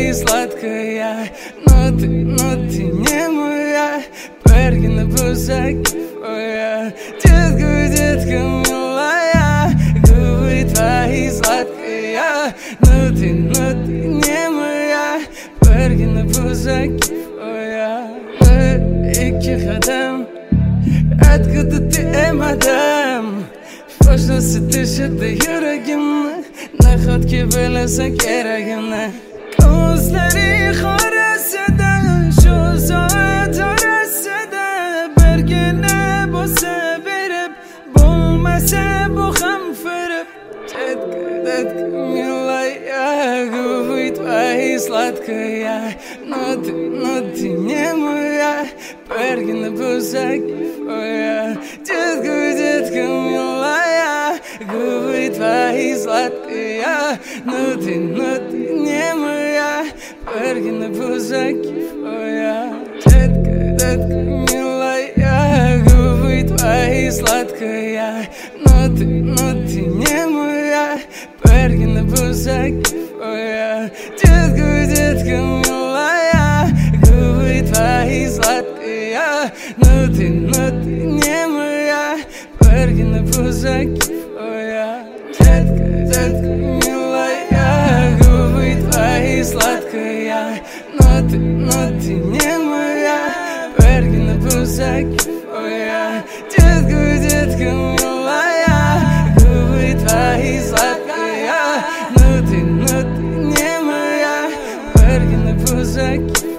твои сладкая, но ты не моя. Перги на блузаке твоя, детка милая. Губы твои сладкая, но ты не моя. Перги на блузаке твоя. İki kadem, откуда ты, мадам? Пошлости дышит yüreğimle, naxatki belasa gereğimle. Gözleri xarası da, şu saat arası da. Bergine bu severip, bulmasa bu ham fırıp. Детка милая, губы твои сладкая, но ты не моя. Перги на блузаке твоя, детка милая. Губы твои сладкая, но ты не моя. Перги на блузаке твоя, детка милая. Губы твои сладкая, но ты не моя. Перги на блузаке твоя, детка милая. Губы твои сладкая, но ты не моя. Перги на блузаке твоя, детка милая. Губы твои сладкая, но ты не моя. Перги на блузаке твоя, детка милая. Губы твои сладкая, но ты не моя. Перги на блузаке.